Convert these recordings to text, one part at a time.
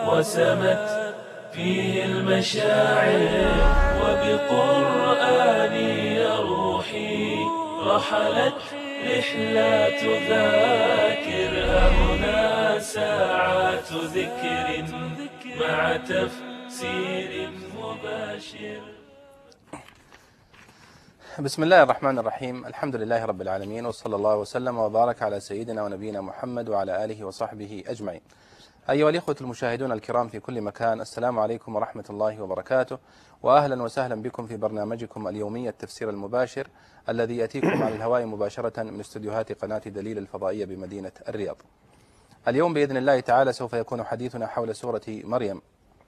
وسمت فيه المشاعر وبقرآني روحي رحلت رحلات ذاكر. هنا ساعات ذكر مع تفسير مباشر. بسم الله الرحمن الرحيم. الحمد لله رب العالمين، وصلى الله وسلم وبارك على سيدنا ونبينا محمد وعلى آله وصحبه أجمعين. أيها الإخوة المشاهدون الكرام في كل مكان، السلام عليكم ورحمة الله وبركاته، وأهلا وسهلا بكم في برنامجكم اليومي التفسير المباشر الذي يأتيكم على الهواء مباشرة من استديوهات قناة دليل الفضائية بمدينة الرياض. اليوم بإذن الله تعالى سوف يكون حديثنا حول سورة مريم،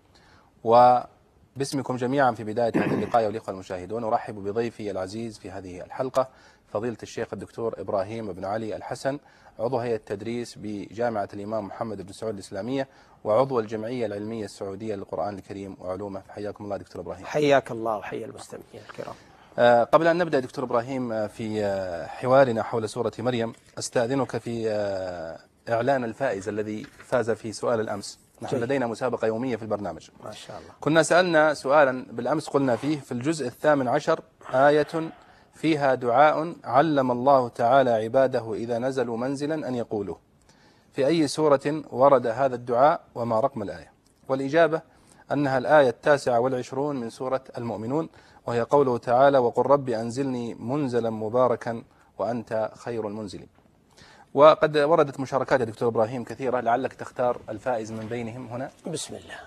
وباسمكم جميعا في بداية هذا اللقاء والإخوة المشاهدون أرحب بضيفي العزيز في هذه الحلقة فضيلة الشيخ الدكتور إبراهيم بن علي الحسن، عضو هيئة التدريس بجامعة الإمام محمد بن سعود الإسلامية وعضو الجمعية العلمية السعودية للقرآن الكريم وعلومه. حياكم الله دكتور إبراهيم. حياك الله وحيا المستمعين الكرام. قبل أن نبدأ دكتور إبراهيم في حوارنا حول سورة مريم، أستأذنك في إعلان الفائز الذي فاز في سؤال الأمس. نحن لدينا مسابقة يومية في البرنامج ما شاء الله. كنا سألنا سؤالا بالأمس قلنا فيه في الجزء 18 آية فيها دعاء علم الله تعالى عباده إذا نزلوا منزلا أن يقولوا، في أي سورة ورد هذا الدعاء وما رقم الآية؟ والإجابة أنها الآية 29 من سورة المؤمنون، وهي قوله تعالى وقل رب أنزلني منزلا مباركا وأنت خير المنزلين. وقد وردت مشاركات يا دكتور إبراهيم كثيرة، لعلك تختار الفائز من بينهم هنا. بسم الله.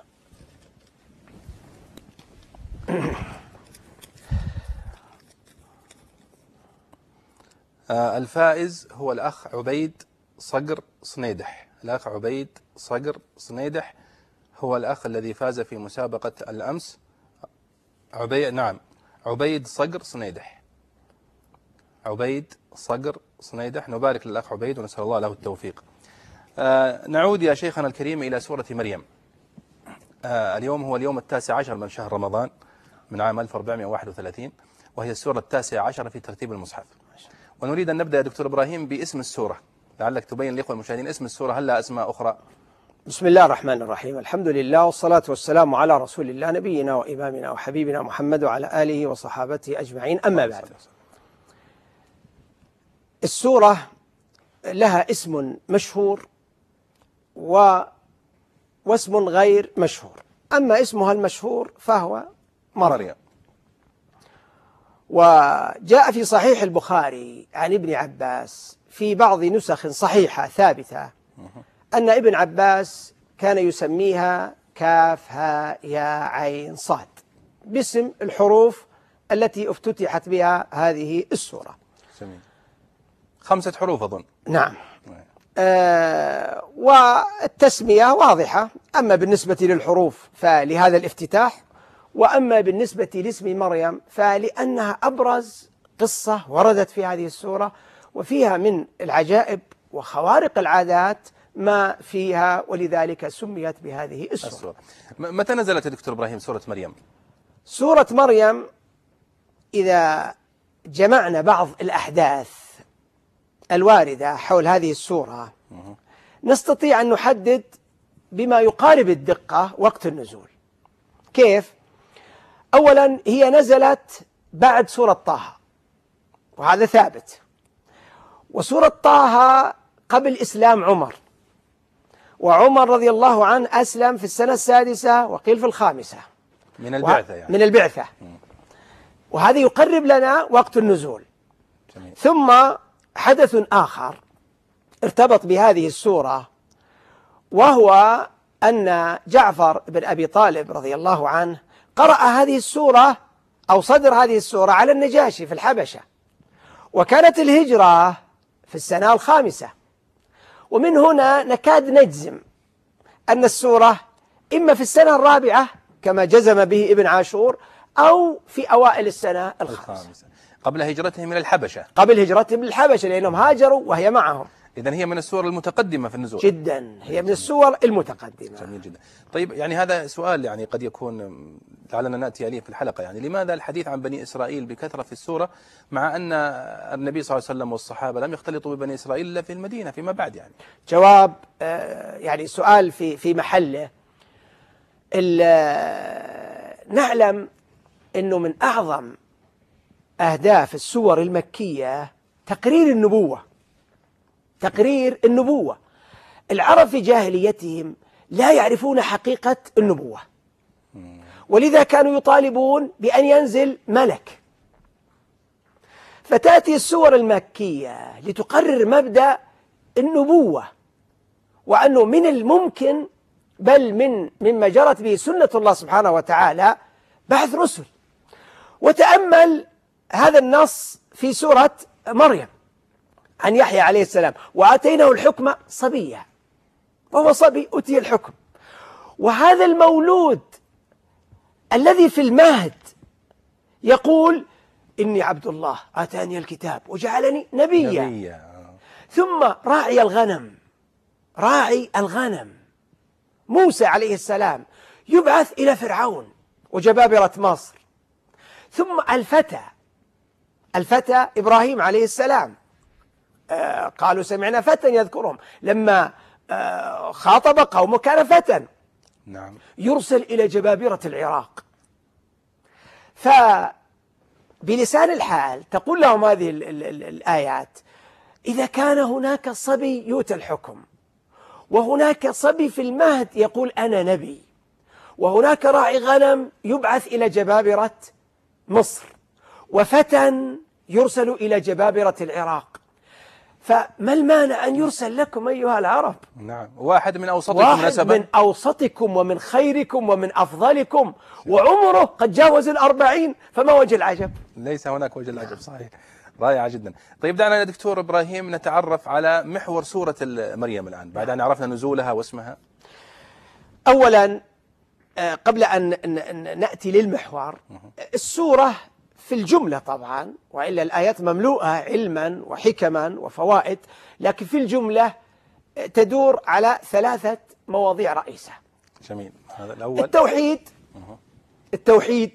الفائز هو الأخ عبيد صقر صنيدح. الأخ عبيد صقر صنيدح هو الأخ الذي فاز في مسابقة الأمس. عبيد صقر صنيدح. عبيد صقر صنيدح. نبارك للأخ عبيد ونسأل الله له التوفيق. نعود يا شيخنا الكريم إلى سورة مريم. اليوم هو اليوم 19 من شهر رمضان من عام 1431، وهي السورة 19 في ترتيب المصحف. ونريد أن نبدأ يا دكتور إبراهيم باسم السورة، لعلك تبين للإخوة المشاهدين اسم السورة، هل لها أسماء أخرى؟ بسم الله الرحمن الرحيم. الحمد لله والصلاة والسلام على رسول الله نبينا وإمامنا وحبيبنا محمد وعلى آله وصحابته أجمعين. أما بعد، السورة لها اسم مشهور واسم غير مشهور. أما اسمها المشهور فهو مريم. وجاء في صحيح البخاري عن ابن عباس في بعض نسخ صحيحة ثابتة أن ابن عباس كان يسميها كاف هاء يا عين صاد، باسم الحروف التي افتتحت بها هذه السورة. جميل. 5 حروف أظن. نعم. والتسمية واضحة، أما بالنسبة للحروف فلهذا الافتتاح، وأما بالنسبة لاسم مريم فلأنها أبرز قصة وردت في هذه السورة، وفيها من العجائب وخوارق العادات ما فيها، ولذلك سميت بهذه السورة. متى نزلت يا دكتور إبراهيم سورة مريم؟ سورة مريم إذا جمعنا بعض الأحداث الواردة حول هذه السورة نستطيع أن نحدد بما يقارب الدقة وقت النزول. كيف؟ أولا هي نزلت بعد سورة طه، وهذا ثابت، وسورة طه قبل إسلام عمر، وعمر رضي الله عنه أسلم في السنة 6 وقيل في 5 من البعثة يعني. من البعثة. وهذا يقرب لنا وقت النزول. جميل. ثم حدث آخر ارتبط بهذه السورة، وهو أن جعفر بن أبي طالب رضي الله عنه قرأ هذه السورة أو صدر هذه السورة على النجاشي في الحبشة، وكانت الهجرة في السنة 5، ومن هنا نكاد نجزم أن السورة إما في السنة 4 كما جزم به ابن عاشور، أو في أوائل السنة 5 قبل هجرتهم من الحبشة. قبل هجرتهم من الحبشة، لأنهم هاجروا وهي معهم. إذن هي من السور المتقدمة في النزول. جدا، هي من السور المتقدمة. جميل جدا. طيب يعني هذا سؤال يعني قد يكون لعلنا نأتي عليه في الحلقة، يعني لماذا الحديث عن بني إسرائيل بكثرة في السورة، مع أن النبي صلى الله عليه وسلم والصحابة لم يختلطوا ببني إسرائيل إلا في المدينة فيما بعد؟ يعني جواب يعني سؤال في محله. نعلم أنه من أعظم أهداف السور المكية تقرير النبوة. تقرير النبوة. العرب في جاهليتهم لا يعرفون حقيقة النبوة، ولذا كانوا يطالبون بأن ينزل ملك. فتأتي السور المكية لتقرر مبدأ النبوة، وأنه من الممكن بل مما جرت به سنة الله سبحانه وتعالى بعث رسل. وتأمل هذا النص في سورة مريم عن يحيى عليه السلام: وآتيناه الحكم صبيا، وهو صبي أتي الحكم. وهذا المولود الذي في المهد يقول: إني عبد الله آتاني الكتاب وجعلني نبيا. ثم راعي الغنم، راعي الغنم موسى عليه السلام يبعث إلى فرعون وجبابرة مصر. ثم الفتى إبراهيم عليه السلام، قالوا سمعنا فتى يذكرهم، لما خاطب قومه كان فتى. نعم. يرسل إلى جبابرة العراق. فبلسان الحال تقول لهم هذه الآيات: إذا كان هناك صبي يؤتى الحكم، وهناك صبي في المهد يقول أنا نبي، وهناك راعي غنم يبعث إلى جبابرة مصر، وفتى يرسل إلى جبابرة العراق، فما المانع أن يرسل لكم أيها العرب؟ نعم. واحد من أوسطكم نسبا، واحد من أوسطكم ومن خيركم ومن أفضلكم، وعمره قد جاوز 40، فما وجه العجب؟ ليس هناك وجه العجب. صحيح. رائعة جدا. طيب دعنا يا دكتور إبراهيم نتعرف على محور سورة مريم الآن بعد أن عرفنا نزولها واسمها. أولا قبل أن نأتي للمحور، السورة في الجملة طبعا، وإلا الآيات مملوءة علما وحكما وفوائد، لكن في الجملة تدور على 3 مواضيع رئيسة. جميل. هذا الأول التوحيد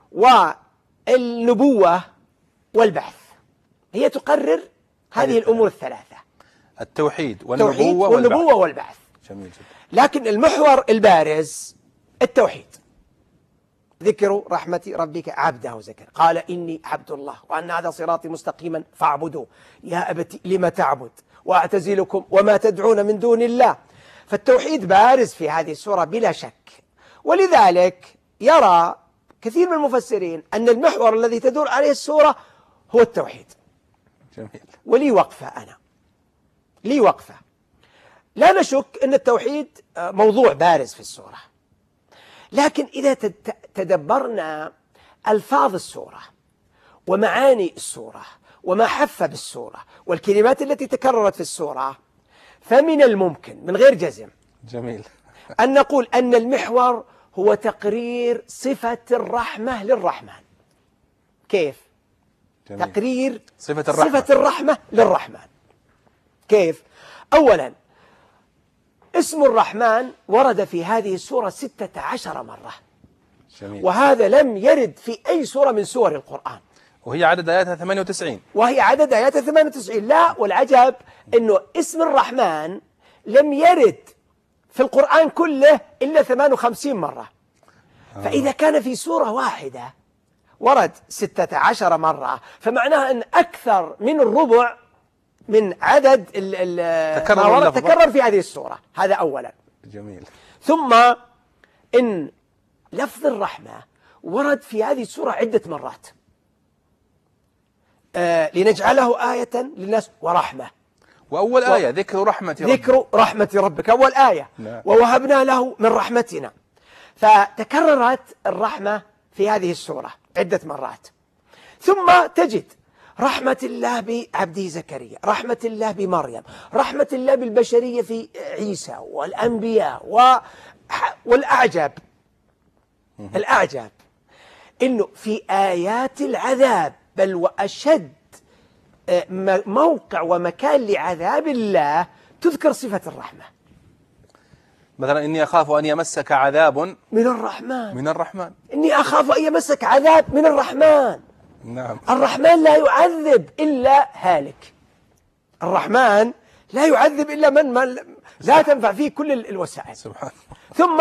والنبوة والبعث. هي تقرر هذه الأمور ال3: التوحيد والنبوة والبعث. جميل جدا. لكن المحور البارز التوحيد. ذكر رحمة ربك عبده زكريا قال إني عبد الله وأن هذا صراطي مستقيما فاعبدوه يا أبت لم تعبد وأعتزلكم وما تدعون من دون الله. فالتوحيد بارز في هذه السورة بلا شك، ولذلك يرى كثير من المفسرين أن المحور الذي تدور عليه السورة هو التوحيد. جميل. ولي وقفة، لي وقفة. لا نشك أن التوحيد موضوع بارز في السورة، لكن إذا تدبرنا ألفاظ السورة ومعاني السورة وما حف بالسورة والكلمات التي تكررت في السورة، فمن الممكن من غير جزم جميل أن نقول أن المحور هو تقرير صفة الرحمة للرحمن. كيف؟ جميل. تقرير صفة الرحمة للرحمن. كيف؟ أولا، اسم الرحمن ورد في هذه السورة 16 مرة. جميل. وهذا لم يرد في أي سورة من سور القرآن، وهي عدد آياتها 98. وهي عدد آياتها 98. لا، والعجب أنه اسم الرحمن لم يرد في القرآن كله إلا 58 مرة. فإذا كان في سورة واحدة ورد 16 مرة، فمعناها أن أكثر من الربع من عدد ما ورد تكرر في هذه السورة. هذا أولا. جميل. ثم إن لفظ الرحمة ورد في هذه السورة عدة مرات، لنجعله آية للناس ورحمة. وأول آية ذكر رحمة ربك أول آية. ووهبنا له من رحمتنا. فتكررت الرحمة في هذه السورة عدة مرات. ثم تجد رحمة الله بعبده زكريا، رحمة الله بمريم، رحمة الله بالبشرية في عيسى والأنبياء. والأعجب إنه في آيات العذاب بل وأشد موقع ومكان لعذاب الله تذكر صفة الرحمة. مثلا إني أخاف أن يمسك عذاب من الرحمن. إني أخاف أن يمسك عذاب من الرحمن. نعم. الرحمن لا يعذب إلا هالك. الرحمن لا يعذب إلا من لا تنفع فيه كل الوسائل. سبحان. ثم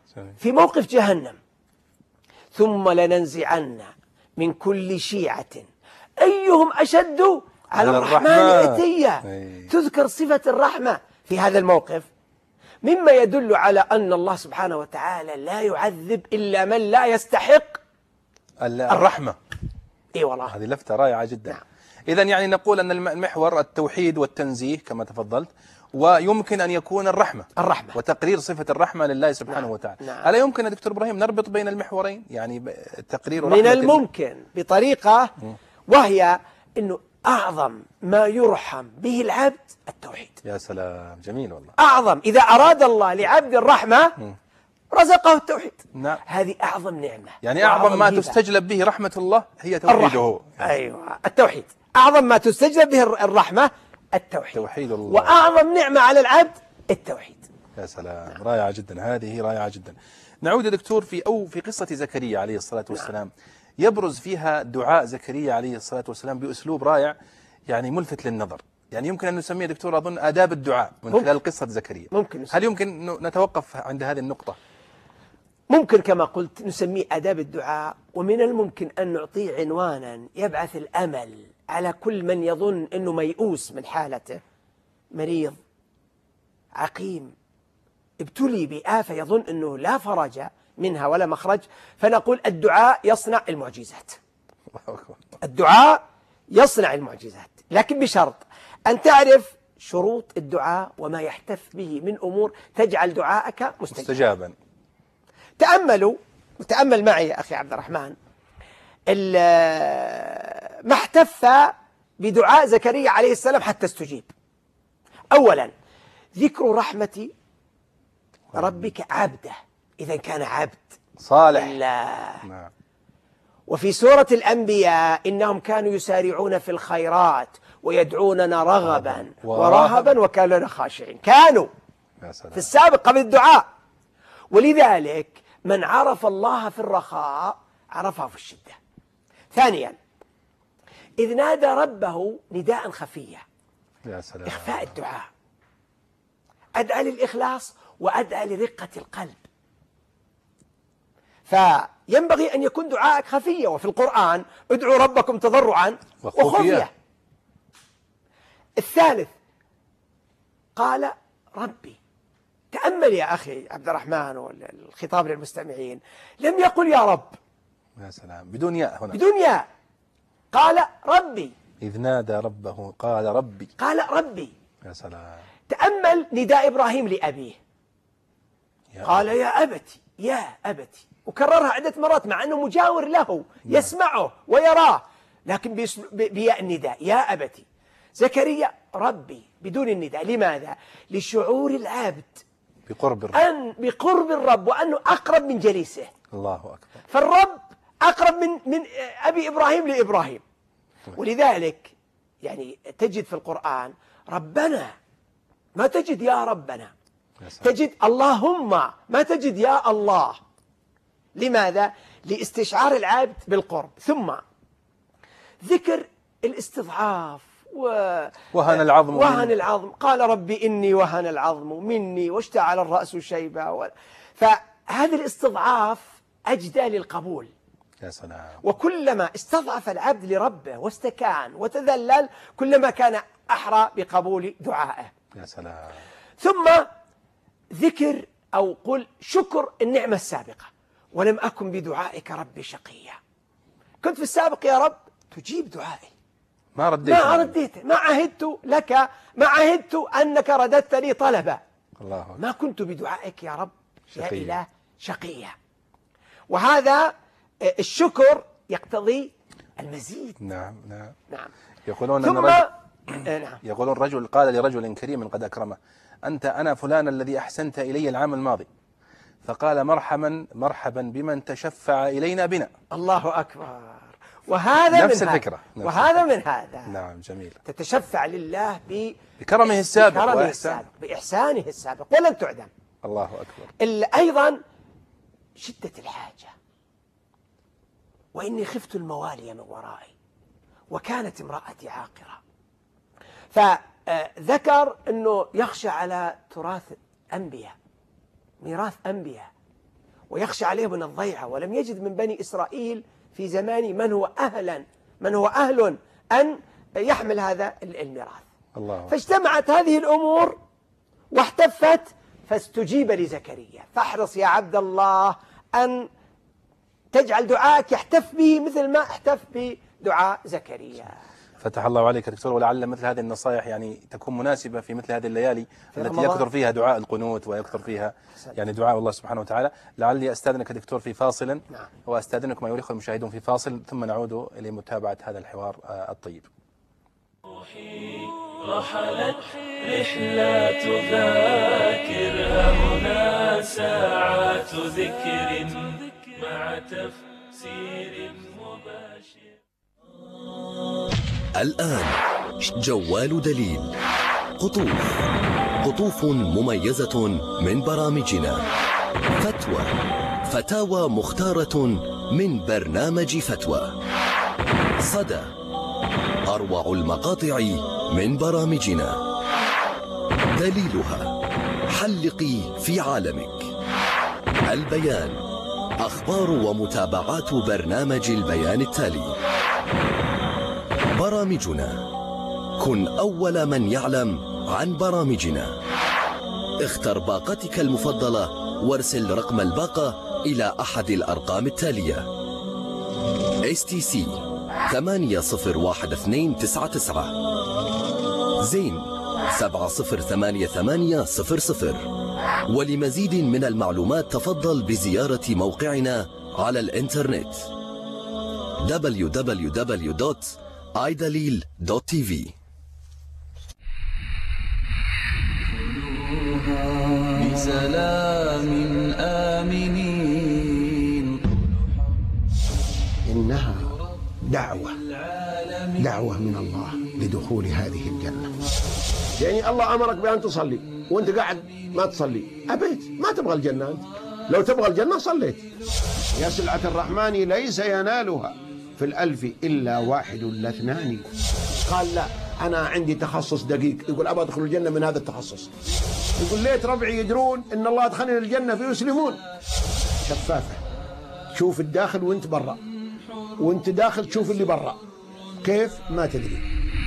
في موقف جهنم: ثم لننزعن من كل شيعة أيهم أشد على الرحمن عتيا. تذكر صفة الرحمة في هذا الموقف، مما يدل على أن الله سبحانه وتعالى لا يعذب إلا من لا يستحق الرحمة. اي والله، هذه لفتة رائعة جدا. نعم. إذا يعني نقول أن المحور التوحيد والتنزيه كما تفضلت، ويمكن أن يكون الرحمة وتقرير صفة الرحمة لله سبحانه وتعالى. نعم. ألا يمكن يا دكتور إبراهيم نربط بين المحورين، يعني تقرير من الممكن بطريقة، وهي أنه أعظم ما يرحم به العبد التوحيد. يا سلام، جميل والله. أعظم، إذا أراد الله لعبد الرحمة رزقه التوحيد. نعم. هذه أعظم نعمة، يعني أعظم ما تستجلب به رحمة الله هي توحيده. أيوة، التوحيد أعظم ما تستجلب به الرحمة، التوحيد. توحيد الله. وأعظم نعمة على العبد التوحيد. يا سلام، رائعة جدا، هذه رائعة جدا. نعود يا دكتور في قصة زكريا عليه الصلاة والسلام. يبرز فيها دعاء زكريا عليه الصلاة والسلام بأسلوب رائع، يعني ملفت للنظر. يعني يمكن أن نسميه دكتور أظن آداب الدعاء من خلال قصة زكريا. هل يمكن نتوقف عند هذه النقطة؟ ممكن كما قلت نسميه آداب الدعاء، ومن الممكن أن نعطيه عنوانا يبعث الأمل على كل من يظن أنه ميؤوس من حالته، مريض، عقيم، ابتلي بآفة يظن أنه لا فرج منها ولا مخرج. فنقول الدعاء يصنع المعجزات. الدعاء يصنع المعجزات، لكن بشرط أن تعرف شروط الدعاء وما يحتف به من أمور تجعل دعاءك مستجابا. تأمل معي يا أخي عبد الرحمن ما احتف بدعاء زكريا عليه السلام حتى استجيب. أولا، ذكر رحمة ربك عبده، إذا كان عبد صالح. نعم. وفي سورة الأنبياء إنهم كانوا يسارعون في الخيرات ويدعوننا رغبا ورهبا وكانوا لنا خاشعين. كانوا في السابق قبل الدعاء. ولذلك من عرف الله في الرخاء عرفه في الشدة. ثانيا، إذ نادى ربه نداء خفيا. يا سلام. إخفاء الدعاء، أدعى للإخلاص وأدعى لرقة القلب. فينبغي أن يكون دعاءك خفيا، وفي القرآن ادعوا ربكم تضرعا وخفيا. الثالث، قال ربي. تأمل يا أخي عبد الرحمن والخطاب للمستمعين، لم يقل يا رب. يا سلام، بدون ياء هنا، بدون ياء، قال ربي. إذ نادى ربه قال ربي. قال ربي. يا سلام. تأمل نداء إبراهيم لأبيه، قال يا أبتي يا أبتي، وكررها عدة مرات مع أنه مجاور له يسمعه ويراه، لكن بياء النداء يا أبتي. زكريا ربي بدون النداء. لماذا؟ لشعور العبد بقرب الرب وأنه أقرب من جليسه. الله أكبر. فالرب أقرب من أبي إبراهيم لإبراهيم. ولذلك يعني تجد في القرآن ربنا، ما تجد يا ربنا، تجد اللهم، ما تجد يا الله. لماذا؟ لاستشعار العبد بالقرب. ثم ذكر الاستضعاف وهن العظم. قال ربي إني وهن العظم مني واشتعل الرأس شيبا. فهذا الاستضعاف أجدى للقبول. يا سلام. وكلما استضعف العبد لربه واستكان وتذلل كلما كان أحرى بقبول دعائه. يا سلام. ثم ذكر أو قل شكر النعمة السابقة، ولم أكن بدعائك ربي شقيا. كنت في السابق يا رب تجيب دعائي، ما رديته، ما عهدت لك، ما عهدت أنك رددت لي طلبا. الله أكبر. ما كنت بدعائك يا رب يا إله شقيا. وهذا الشكر يقتضي المزيد. نعم. يقولون يقولون رجل قال لرجل كريم قد أكرمه، أنا فلان الذي أحسنت إلي العام الماضي، فقال مرحبا بمن تشفع إلينا بنا. الله أكبر. وهذا نفس الفكرة. وهذا من هذا. نعم، جميل. تتشفع لله بكرمه السابق بإحسانه السابق ولن تعدم. الله أكبر. أيضا شدة الحاجة، وإني خفت الموالي من ورائي وكانت امرأتي عاقرة. فذكر أنه يخشى على تراث أنبياء، ميراث أنبياء، ويخشى عليه من الضيعة، ولم يجد من بني إسرائيل في زمانه من هو أهل أن يحمل هذا الميراث. الله. فاجتمعت هذه الأمور واحتفت، فاستجيب لزكريا. فاحرص يا عبد الله أن تجعل دعائك يحتف به مثل ما احتف بدعاء زكريا. فتح الله عليك يا دكتور، ولعل مثل هذه النصائح يعني تكون مناسبة في مثل هذه الليالي التي يكثر فيها دعاء القنوت ويكثر فيها يعني دعاء الله سبحانه وتعالى. لعلي أستاذنك دكتور في فاصل، نعم. وأستاذنكم أيها الأخوة المشاهدون في فاصل، ثم نعود لمتابعة هذا الحوار الطيب. رحلت رحلات ذاكر، هنا ساعات ذكر مع تفسير مباشر. الآن جوال دليل، قطوف مميزة من برامجنا، فتاوى مختارة من برنامج فتوى، صدى، أروع المقاطع من برامجنا، دليلها، حلقي في عالمك، البيان، أخبار ومتابعات برنامج البيان التالي، برامجنا، كن أول من يعلم عن برامجنا، اختر باقتك المفضلة وارسل رقم الباقة إلى أحد الأرقام التالية: STC 801299 زين 708800. ولمزيد من المعلومات تفضل بزيارة موقعنا على الإنترنت www.idalil.tv. بسلام آمنين. إنها دعوة من الله لدخول هذه الجنة. يعني الله أمرك بأن تصلي وأنت قاعد ما تصلي، أبيت ما تبغى الجنة أنت. لو تبغى الجنة صليت. يا سلعة الرحمن ليس ينالها في الألف إلا واحد لاثنان. قال لا أنا عندي تخصص دقيق، يقول أبغى أدخل الجنة من هذا التخصص. يقول ليت ربعي يدرون إن الله أدخلني الجنة فيسلمون. شفافة، شوف الداخل وانت برا، وانت داخل تشوف اللي برا، كيف ما تدري.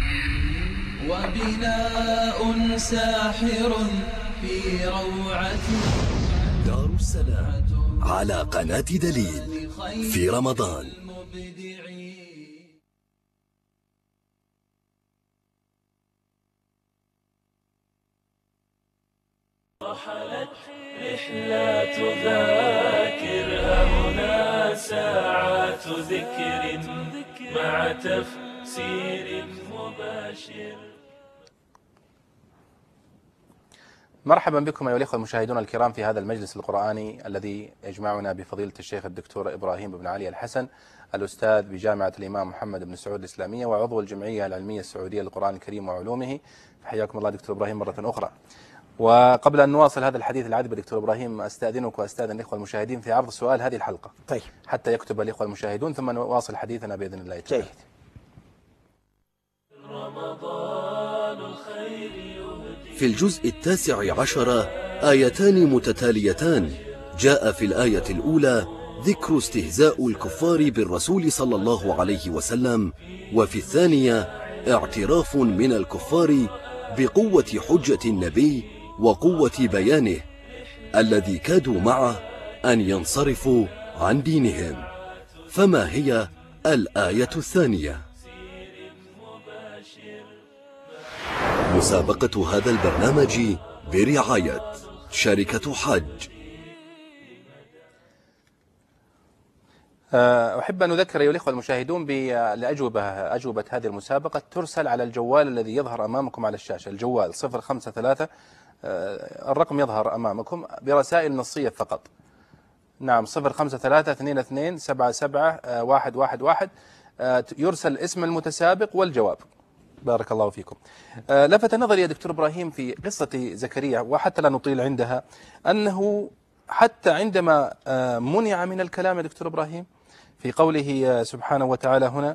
وبناء ساحر في روعة دار السلام على قناة دليل في رمضان. رحلت رحلات ذاكر، هنا ساعات ذكر مع تفسير مباشر. مرحبا بكم أيها الأخوة المشاهدون الكرام في هذا المجلس القرآني الذي يجمعنا بفضيلة الشيخ الدكتور إبراهيم بن علي الحسن، الأستاذ بجامعة الإمام محمد بن سعود الإسلامية وعضو الجمعية العلمية السعودية للقرآن الكريم وعلومه. حياكم الله دكتور إبراهيم مرة أخرى. وقبل أن نواصل هذا الحديث العذب دكتور إبراهيم، أستأذنك وأستأذن الإخوة المشاهدين في عرض سؤال هذه الحلقة، طيب، حتى يكتب الإخوة المشاهدون، ثم نواصل حديثنا بإذن الله تعالى. في الجزء 19 آيتان متتاليتان، جاء في الآية الأولى ذكر استهزاء الكفار بالرسول صلى الله عليه وسلم، وفي الثانية اعتراف من الكفار بقوة حجة النبي وقوة بيانه الذي كادوا معه أن ينصرفوا عن دينهم. فما هي الآية الثانية؟ مسابقة هذا البرنامج برعاية شركة حج. أحب أن أذكر أيها الأخوة المشاهدون أجوبة هذه المسابقة ترسل على الجوال الذي يظهر أمامكم على الشاشة، الجوال 053 الرقم يظهر أمامكم برسائل نصية فقط. نعم 053-22-77-111 يرسل اسم المتسابق والجواب. بارك الله فيكم. لفت نظري يا دكتور إبراهيم في قصة زكريا، وحتى لا نطيل عندها، أنه حتى عندما منع من الكلام يا دكتور إبراهيم في قوله سبحانه وتعالى هنا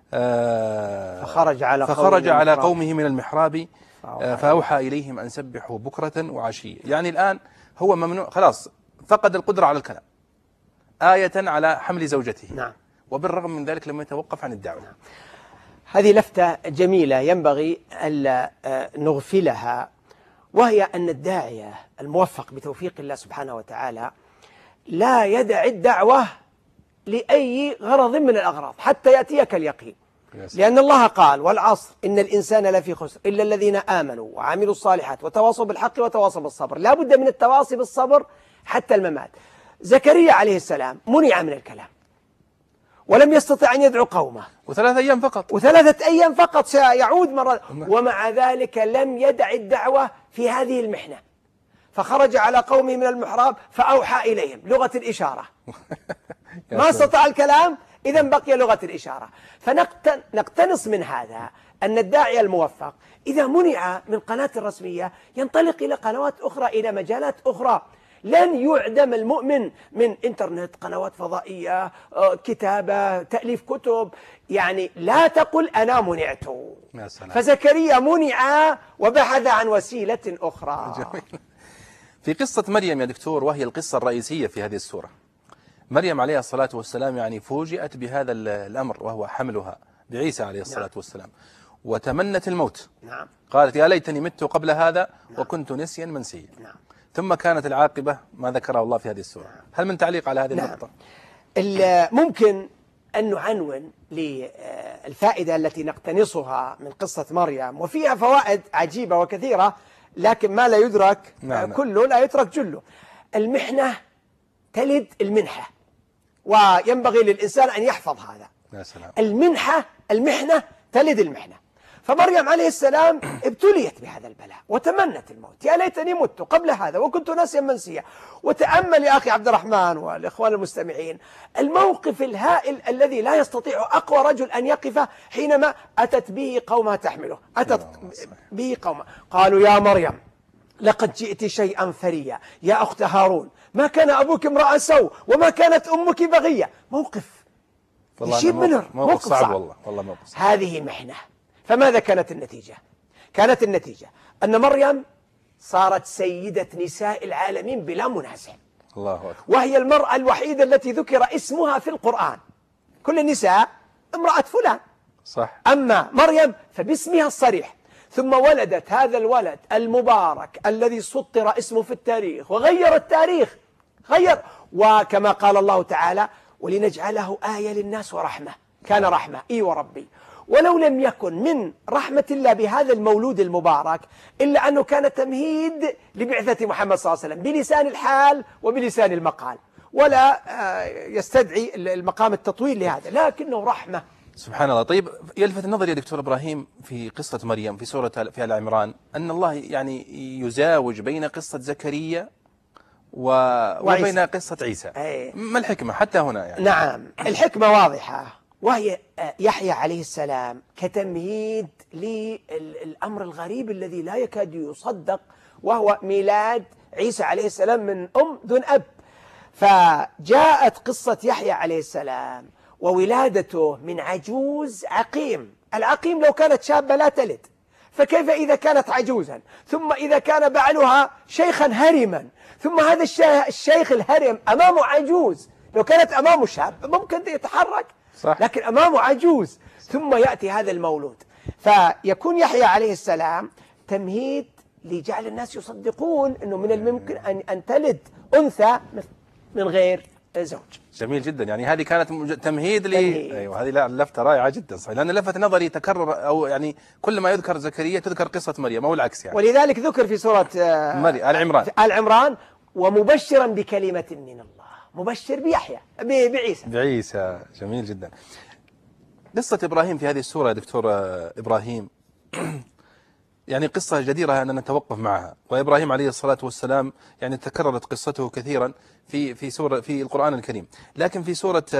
فخرج على قومه من المحراب فأوحى إليهم أن سبحوا بكرة وعشية. يعني الآن هو ممنوع، خلاص فقد القدرة على الكلام، آية على حمل زوجته. نعم. وبالرغم من ذلك لم يتوقف عن الدعوة. هذه لفتة جميلة ينبغي ألا نغفلها، وهي أن الداعية الموفق بتوفيق الله سبحانه وتعالى لا يدع الدعوة لأي غرض من الأغراض حتى يأتيك اليقين، لأن الله قال: والعصر إن الإنسان لفي خسر إلا الذين آمنوا وعملوا الصالحات وتواصوا بالحق وتواصوا بالصبر. لا بد من التواصي بالصبر حتى الممات. زكريا عليه السلام منع من الكلام ولم يستطع أن يدعو قومه، و3 أيام فقط، و3 أيام فقط سيعود مرة، ومع ذلك لم يدع الدعوة في هذه المحنة، فخرج على قومه من المحراب فأوحى إليهم لغة الإشارة. ما استطاع الكلام، إذا بقي لغة الإشارة. فنقتنص من هذا أن الداعية الموفق إذا منع من قناة رسمية ينطلق إلى قنوات أخرى، إلى مجالات أخرى. لن يعدم المؤمن من إنترنت، قنوات فضائية، كتابة، تأليف كتب. يعني لا تقل أنا منعت. فزكريا منع وبحث عن وسيلة أخرى. جميل. في قصة مريم يا دكتور، وهي القصة الرئيسية في هذه السورة، مريم عليه الصلاة والسلام يعني فوجئت بهذا الأمر وهو حملها بعيسى عليه الصلاة والسلام، وتمنت الموت. نعم. قالت: يا ليتني مت قبل هذا وكنت نسيا منسيا. نعم. ثم كانت العاقبة ما ذكره الله في هذه السورة. هل من تعليق على هذه النقطة؟ ممكن أن نعنون للفائدة التي نقتنصها من قصة مريم، وفيها فوائد عجيبة وكثيرة، لكن ما لا يدرك كله لا يترك جله. المحنة تلد المنحة، وينبغي للإنسان أن يحفظ هذا. يا سلام. المحنة تلد المحنة. فمريم عليه السلام ابتليت بهذا البلاء وتمنت الموت: يا ليتني مت قبل هذا وكنت ناسيا منسيا. وتأمل يا أخي عبد الرحمن والإخوان المستمعين الموقف الهائل الذي لا يستطيع أقوى رجل أن يقف حينما أتت به قومها تحمله. أتت به قومها قالوا: يا مريم لقد جئت شيئا فريا يا أخت هارون، ما كان أبوك امرأ سوء وما كانت أمك بغية. موقف يشيب منه، موقف صعب والله موقف صعب. هذه محنة. فماذا كانت النتيجة؟ كانت النتيجة أن مريم صارت سيدة نساء العالمين بلا منازع. الله أكبر. وهي المرأة الوحيدة التي ذكر اسمها في القرآن. كل النساء امرأة فلان، صح. أما مريم فباسمها الصريح. ثم ولدت هذا الولد المبارك الذي سطر اسمه في التاريخ وغير التاريخ، وكما قال الله تعالى: ولنجعله آية للناس ورحمة. كان رحمة، إي وربي. ولو لم يكن من رحمة الله بهذا المولود المبارك إلا أنه كان تمهيد لبعثة محمد صلى الله عليه وسلم بلسان الحال وبلسان المقال، ولا يستدعي المقام التطويل لهذا، لكنه رحمة. سبحان الله. طيب، يلفت النظر يا دكتور إبراهيم في قصة مريم في سورة آل عمران أن الله يعني يزاوج بين قصة زكريا وبين قصة عيسى. ما الحكمة حتى هنا يعني؟ نعم، الحكمة واضحة، وهي يحيى عليه السلام كتمهيد للأمر الغريب الذي لا يكاد يصدق، وهو ميلاد عيسى عليه السلام من أم دون أب. فجاءت قصة يحيى عليه السلام وولادته من عجوز عقيم. العقيم لو كانت شابة لا تلد، فكيف إذا كانت عجوزا، ثم إذا كان بعلها شيخا هرما، ثم هذا الشيخ الهرم أمامه عجوز. لو كانت أمامه شاب ممكن يتحرك، صح. لكن أمامه عجوز، ثم يأتي هذا المولود. فيكون يحيى عليه السلام تمهيد لجعل الناس يصدقون أنه من الممكن أن تلد أنثى من غير زوج. جميل جدا. يعني هذه كانت تمهيد أيوة، هذه لفتة رائعة جدا، صحيح. لأن لفت نظري تكرر، أو يعني كل ما يذكر زكريا تذكر قصة مريم أو العكس يعني. ولذلك ذكر في سورة آل عمران ومبشرا بكلمة من الله، مبشر بيحيى بعيسى. جميل جدا. قصة إبراهيم في هذه السورة يا دكتور إبراهيم يعني قصة جديرة أن نتوقف معها. وإبراهيم عليه الصلاة والسلام يعني تكررت قصته كثيرا في القرآن الكريم، لكن في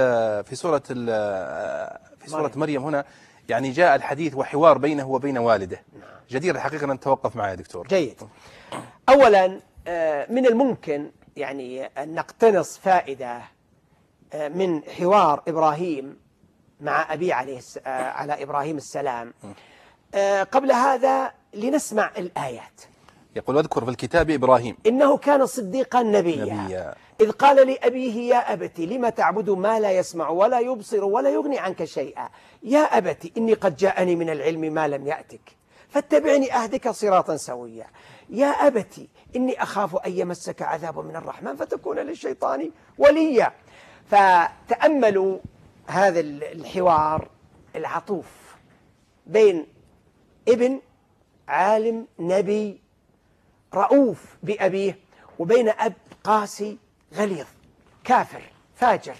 سورة مريم هنا يعني جاء الحديث وحوار بينه وبين والده، جدير الحقيقة أن نتوقف معه يا دكتور. جيد. أولا من الممكن يعني أن نقتنص فائدة من حوار إبراهيم مع أبي على إبراهيم السلام. قبل هذا لنسمع الآيات. يقول واذكر في الكتاب إبراهيم إنه كان صديقا نبيا نبيا إذ قال لأبيه يا أبت لم تعبد ما لا يسمع ولا يبصر ولا يغني عنك شيئا يا أبت إني قد جاءني من العلم ما لم يأتك فاتبعني أهدك صراطا سويا يا أبت إني أخاف أن يمسك عذاب من الرحمن فتكون للشيطان وليا. فتأملوا هذا الحوار العطوف بين ابن عالم نبي رؤوف بأبيه وبين أب قاسي غليظ كافر فاجر.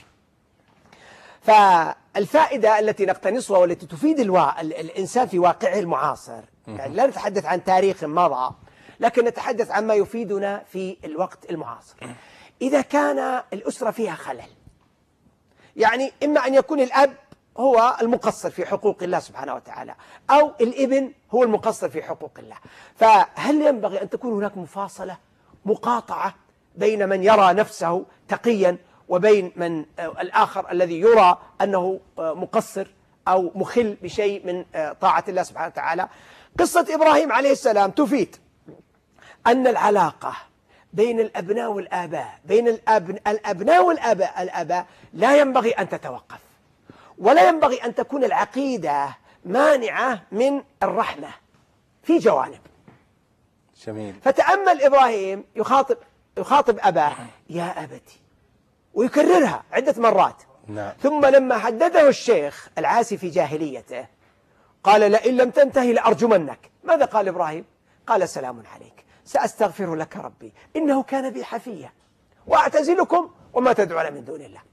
فالفائدة التي نقتنصها والتي تفيد الإنسان في واقعه المعاصر، يعني لا نتحدث عن تاريخ مضى لكن نتحدث عن ما يفيدنا في الوقت المعاصر. إذا كان الأسرة فيها خلل، يعني إما أن يكون الأب هو المقصر في حقوق الله سبحانه وتعالى أو الابن هو المقصر في حقوق الله، فهل ينبغي أن تكون هناك مفاصلة مقاطعة بين من يرى نفسه تقيا وبين من الآخر الذي يرى أنه مقصر أو مخل بشيء من طاعة الله سبحانه وتعالى؟ قصة إبراهيم عليه السلام تفيد أن العلاقة بين الأبناء والآباء بين الأبناء والآباء لا ينبغي أن تتوقف، ولا ينبغي أن تكون العقيدة مانعة من الرحمة في جوانب. جميل. فتأمل إبراهيم يخاطب أباه يا أبتي ويكررها عدة مرات. نعم. ثم لما حدده الشيخ العاسي في جاهليته قال لئن لم تنتهي لأرجمنك. ماذا قال إبراهيم؟ قال سلام عليك سأستغفر لك ربي إنه كان بي حفيا وأعتزلكم وما تدعون من دون الله.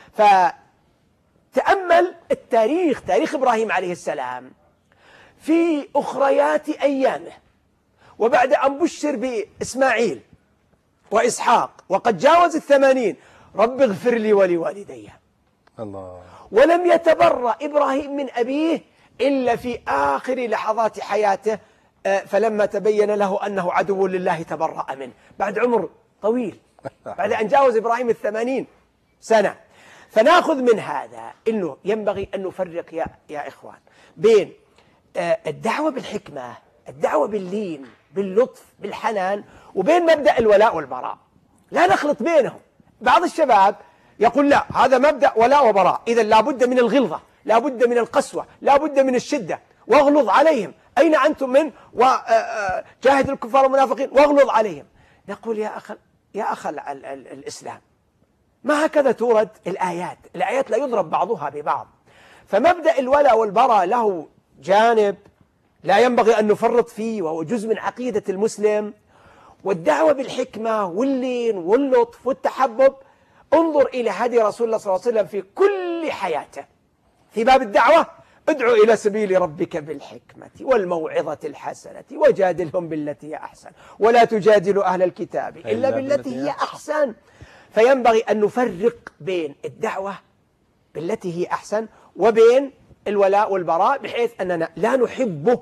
فتأمل التاريخ، تاريخ إبراهيم عليه السلام في أخريات أيامه، وبعد أن بشر بإسماعيل وإسحاق وقد جاوز 80 رب اغفر لي ولوالدي. الله. ولم يتبرأ إبراهيم من أبيه إلا في آخر لحظات حياته، فلما تبين له أنه عدو لله تبرأ منه بعد عمر طويل، بعد أن جاوز إبراهيم 80 سنة. فنأخذ من هذا أنه ينبغي أن نفرق يا إخوان بين الدعوة بالحكمة، الدعوة باللين باللطف بالحنان، وبين مبدأ الولاء والبراء. لا نخلط بينهم. بعض الشباب يقول لا هذا مبدأ ولاء وبراء، إذا لابد من الغلظة، لابد من القسوة، لابد من الشدة، واغلظ عليهم. أين أنتم من وجاهد الكفار والمنافقين واغلظ عليهم؟ نقول يا أخ الإسلام، ما هكذا تورد الآيات. الآيات لا يضرب بعضها ببعض. فمبدأ الولاء والبراء له جانب لا ينبغي أن نفرط فيه، وهو جزء من عقيدة المسلم. والدعوة بالحكمة واللين واللطف والتحبب، انظر إلى هدي رسول الله صلى الله عليه وسلم في كل حياته. في باب الدعوة ادعو إلى سبيل ربك بالحكمة والموعظة الحسنة وجادلهم بالتي هي أحسن ولا تجادلوا أهل الكتاب إلا بالتي هي أحسن. فينبغي أن نفرق بين الدعوة بالتي هي أحسن وبين الولاء والبراء، بحيث أننا لا نحبه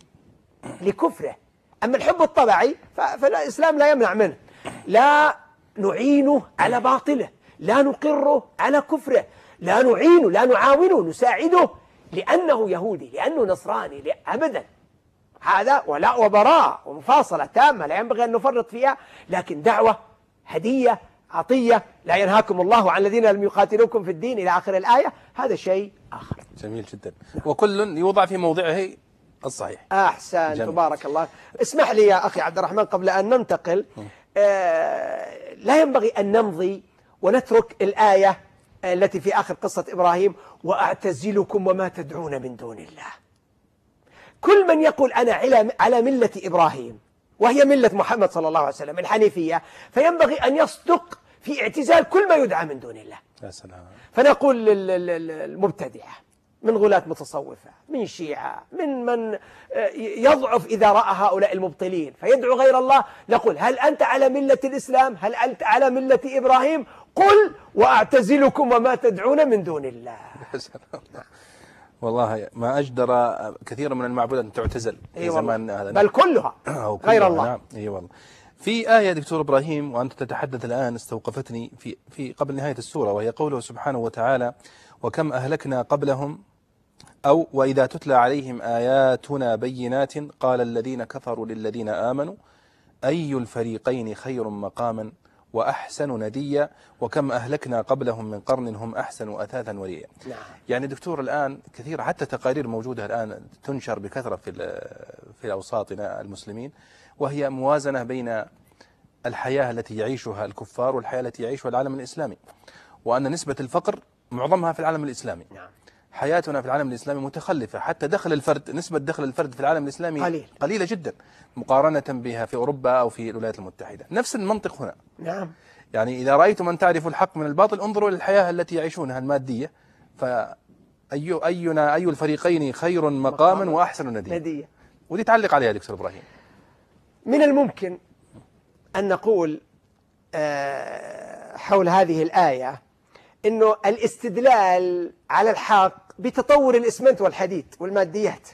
لكفره. أما الحب الطبعي فالإسلام لا يمنع منه. لا نعينه على باطله، لا نقره على كفره، لا نعينه لا نعاونه نساعده لأنه يهودي لأنه نصراني أبدا. هذا ولاء وبراء ومفاصلة تامة لا ينبغي أن نفرط فيها. لكن دعوة هدية عطية، لا ينهاكم الله عن الذين لم يقاتلوكم في الدين إلى آخر الآية، هذا شيء آخر. جميل جدا. وكل يوضع في موضعه الصحيح. أحسن. جميل. تبارك الله. اسمح لي يا أخي عبد الرحمن قبل أن ننتقل، لا ينبغي أن نمضي ونترك الآية التي في آخر قصة إبراهيم وأعتزلكم وما تدعون من دون الله. كل من يقول أنا على ملة إبراهيم وهي ملة محمد صلى الله عليه وسلم الحنيفية، فينبغي أن يصدق في اعتزال كل ما يدعى من دون الله. يا سلام. فنقول للمبتدعة من غلاة متصوفة، من شيعة، من يضعف إذا رأى هؤلاء المبطلين فيدعو غير الله، نقول هل أنت على ملة الإسلام؟ هل أنت على ملة إبراهيم؟ قل وأعتزلكم وما تدعون من دون الله. والله ما أجدر كثير من المعبودات أن تعتزل في زمان هذا، بل كلها غير الله. نعم. أي والله. في آية دكتور إبراهيم وأنت تتحدث الآن استوقفتني في قبل نهاية السورة، وهي قوله سبحانه وتعالى وكم أهلكنا قبلهم أو وإذا تتلى عليهم آياتنا بينات قال الذين كفروا للذين آمنوا أي الفريقين خير مقاما وأحسن نديا وكم أهلكنا قبلهم من قرن هم أحسن أثاثا ورئيا. نعم. يعني دكتور الآن كثير حتى تقارير موجودة الآن تنشر بكثرة في أوساطنا المسلمين، وهي موازنة بين الحياة التي يعيشها الكفار والحياة التي يعيشها العالم الإسلامي، وأن نسبة الفقر معظمها في العالم الإسلامي. نعم. حياتنا في العالم الإسلامي متخلفة، حتى دخل الفرد، نسبة دخل الفرد في العالم الإسلامي قليلة جدا مقارنة بها في أوروبا أو في الولايات المتحدة. نفس المنطق هنا. نعم. يعني إذا رأيتم أن تعرفوا الحق من الباطل انظروا للحياة التي يعيشونها المادية، أي الفريقين خير مقاما وأحسن نديا. ودي تعلق عليها دكتور إبراهيم. من الممكن أن نقول حول هذه الآية إنه الاستدلال على الحق بتطور الإسمنت والحديد والماديات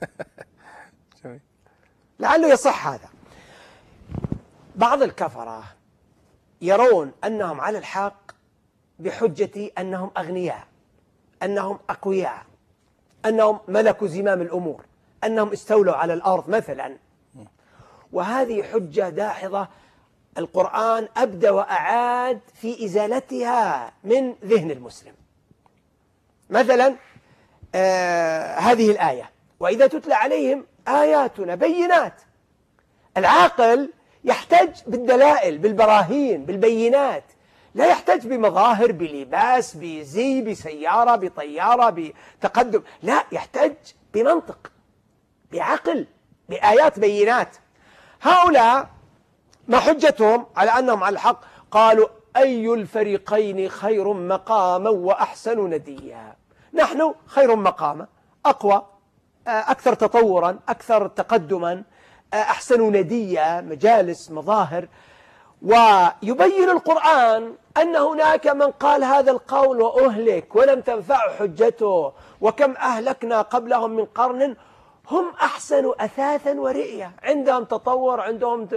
لعله يصح هذا. بعض الكفرة يرون أنهم على الحق بحجة أنهم أغنياء، أنهم أقوياء، أنهم ملكوا زمام الأمور، أنهم استولوا على الأرض مثلا، وهذه حجة داحضة القرآن أبدى وأعاد في إزالتها من ذهن المسلم. مثلا هذه الآية: وإذا تتلى عليهم آياتنا بينات. العاقل يحتج بالدلائل، بالبراهين، بالبينات، لا يحتج بمظاهر، بلباس، بزي، بسيارة، بطيارة، بتقدم، لا، يحتج بمنطق، بعقل، بآيات بينات. هؤلاء ما حجتهم على أنهم على الحق؟ قالوا: أي الفريقين خير مقاما وأحسن نديا. نحن خير مقاما، أقوى، أكثر تطورا، أكثر تقدما، أحسن نديا، مجالس، مظاهر. ويبين القرآن أن هناك من قال هذا القول وأهلك ولم تنفع حجته، وكم أهلكنا قبلهم من قرن هم أحسن أثاثا ورئيا، عندهم تطور، عندهم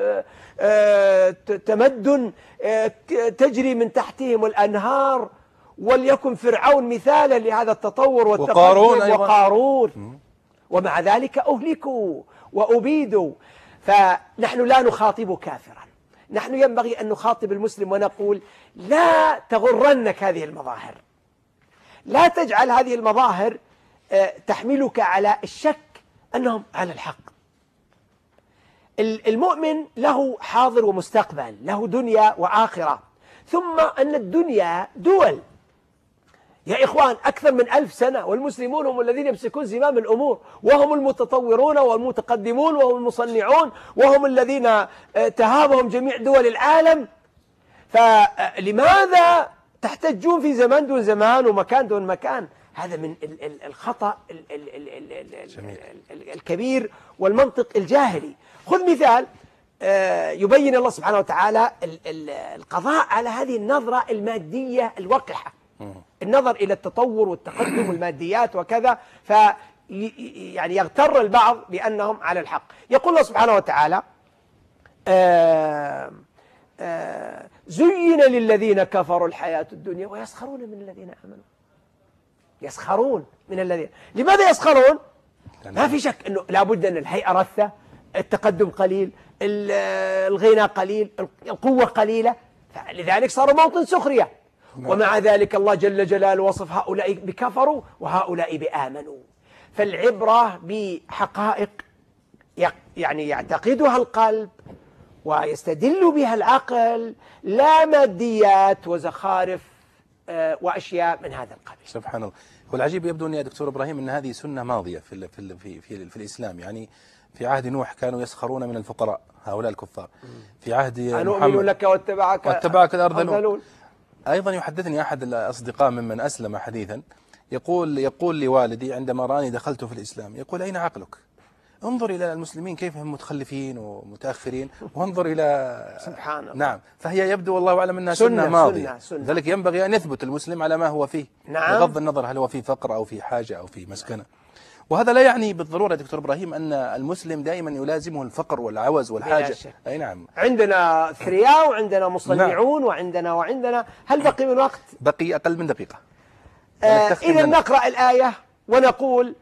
تمدن، تجري من تحتهم الأنهار، وليكن فرعون مثالا لهذا التطور والتقدم، وقارون، ومع ذلك أهلكوا وأبيدوا. فنحن لا نخاطب كافرا، نحن ينبغي أن نخاطب المسلم ونقول: لا تغرنك هذه المظاهر، لا تجعل هذه المظاهر تحملك على الشك أنهم على الحق. المؤمن له حاضر ومستقبل، له دنيا وآخرة، ثم أن الدنيا دول يا إخوان أكثر من 1000 سنة، والمسلمون هم الذين يمسكون زمام الأمور، وهم المتطورون والمتقدمون وهم المصنعون، وهم الذين تهابهم جميع دول العالم. فلماذا تحتجون في زمان دون زمان ومكان دون مكان؟ هذا من الخطأ الكبير والمنطق الجاهلي. خذ مثال يبين الله سبحانه وتعالى القضاء على هذه النظرة المادية الوقحة، النظر إلى التطور والتقدم والماديات وكذا، يعني يغتر البعض بأنهم على الحق. يقول الله سبحانه وتعالى: زين للذين كفروا الحياة الدنيا ويسخرون من الذين آمنوا. يسخرون من الذين، لماذا يسخرون؟ ما في شك أنه لابد أن الهيئة رثة، التقدم قليل، الغنى قليل، القوة قليلة، لذلك صار موطن سخرية. ومع ذلك الله جل جلاله وصف هؤلاء بكفروا وهؤلاء بآمنوا. فالعبرة بحقائق يعني يعتقدها القلب ويستدل بها العقل، لا ماديات وزخارف وأشياء من هذا القبيل. سبحان الله. والعجيب يبدو أن يا دكتور إبراهيم أن هذه سنة ماضية في الإسلام. يعني في عهد نوح كانوا يسخرون من الفقراء هؤلاء الكفار، في عهد أنؤمن لك واتبعك الأرذلون. أيضا يحدثني أحد الأصدقاء ممن أسلم حديثا يقول لوالدي عندما راني دخلت في الإسلام، يقول: أين عقلك؟ انظر إلى المسلمين كيف هم متخلفين ومتأخرين، وانظر إلى سبحان الله. نعم. فهي يبدو والله أعلم أنها سنة ماضية، لذلك ينبغي أن يثبت المسلم على ما هو فيه، نعم، بغض النظر هل هو في فقر أو في حاجة أو في مسكنة. وهذا لا يعني بالضرورة دكتور إبراهيم أن المسلم دائما يلازمه الفقر والعوز والحاجة. أي نعم. عندنا ثرياء وعندنا مصنعون، نعم. وعندنا هل بقي من وقت؟ بقي أقل من دقيقة. إذا نقرأ الآية ونقول: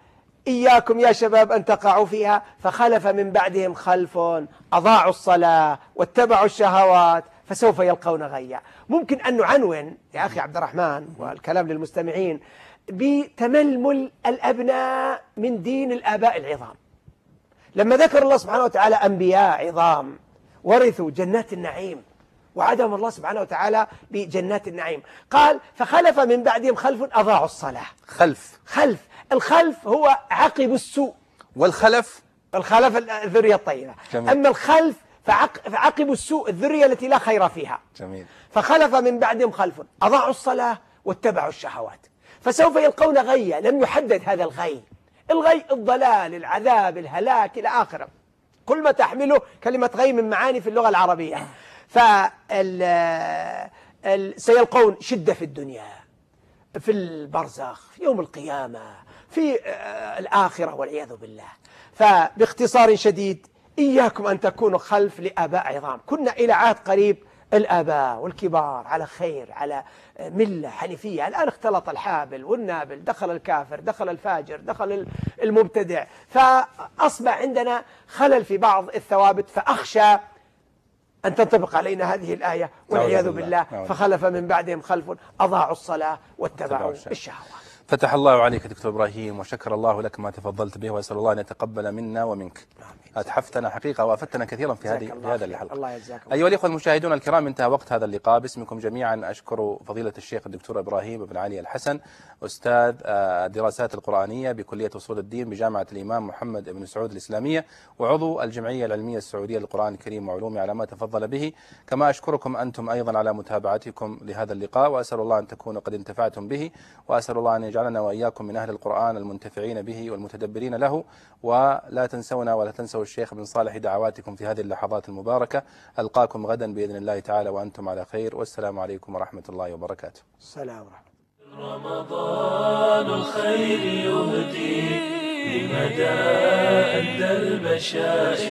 إياكم يا شباب أن تقعوا فيها، فخلف من بعدهم خلف أضاعوا الصلاة واتبعوا الشهوات فسوف يلقون غيا. ممكن أن نعنون يا أخي عبد الرحمن والكلام للمستمعين بتململ الأبناء من دين الآباء العظام. لما ذكر الله سبحانه وتعالى أنبياء عظام ورثوا جنات النعيم، وعدهم الله سبحانه وتعالى بجنات النعيم، قال فخلف من بعدهم خلف أضاعوا الصلاة. خلف الخلف هو عقب السوء، والخلف الذرية الطيبة. جميل. أما الخلف فعقب السوء الذرية التي لا خير فيها. جميل. فخلف من بعدهم خلف أضاعوا الصلاة واتبعوا الشهوات فسوف يلقون غيا. لم يحدد هذا الغي الضلال، العذاب، الهلاك إلى آخره، كل ما تحمله كلمة غي من معاني في اللغة العربية. سيلقون شدة في الدنيا، في البرزخ، في يوم القيامة، في الآخرة والعياذ بالله. فباختصار شديد إياكم أن تكونوا خلف لآباء عظام. كنا إلى عهد قريب الآباء والكبار على خير، على ملة حنيفية. الآن اختلط الحابل والنابل، دخل الكافر، دخل الفاجر، دخل المبتدع، فأصبح عندنا خلل في بعض الثوابت. فأخشى أن تنطبق علينا هذه الآية والعياذ بالله. فخلف من بعدهم خلف أضاعوا الصلاة واتبعوا الشهوات. فتح الله عليك دكتور إبراهيم، وشكر الله لك ما تفضلت به، وأسأل الله أن يتقبل منا ومنك. أتحفتنا حقيقة وأفدتنا كثيرا في هذا الحلقة. الله يجزاكم. أيها الإخوة المشاهدون الكرام، انتهى وقت هذا اللقاء. باسمكم جميعا أشكر فضيلة الشيخ الدكتور إبراهيم بن علي الحسن، أستاذ الدراسات القرآنية بكلية أصول الدين بجامعة الإمام محمد بن سعود الإسلامية، وعضو الجمعية العلمية السعودية للقرآن الكريم وعلومه، على ما تفضل به. كما أشكركم أنتم أيضا على متابعتكم لهذا اللقاء، وأسأل الله أن تكونوا قد انتفعتم به، وأسأل الله أن يجعلنا وإياكم من أهل القرآن المنتفعين به والمتدبرين له. ولا تنسونا ولا تنسوا الشيخ بن صالح دعواتكم في هذه اللحظات المباركة. ألقاكم غدا بإذن الله تعالى وأنتم على خير، والسلام عليكم ورحمة الله وبركاته. السلام ورحمة الله. رمضان الخير يهدي لمدى أدى البشائر